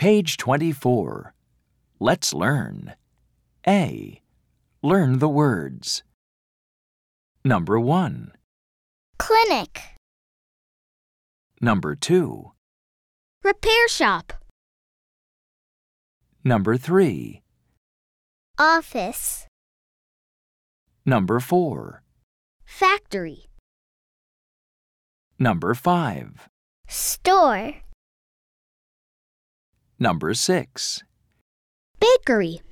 Page 24. Let's learn. A. Learn the words. Number 1. Clinic. Number 2. Repair shop. Number 3. Office. Number 4. Factory. Number 5. Store. Number 6. Bakery.